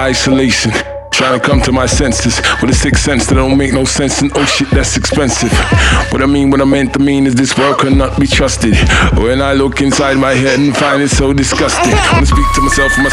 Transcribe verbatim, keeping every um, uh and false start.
isolation. Trying to come to my senses with a sixth sense that don't make no sense, and oh shit, that's expensive. What I mean, what I meant to mean is this world cannot be trusted. When I look inside my head and find it so disgusting, I wanna speak to myself in my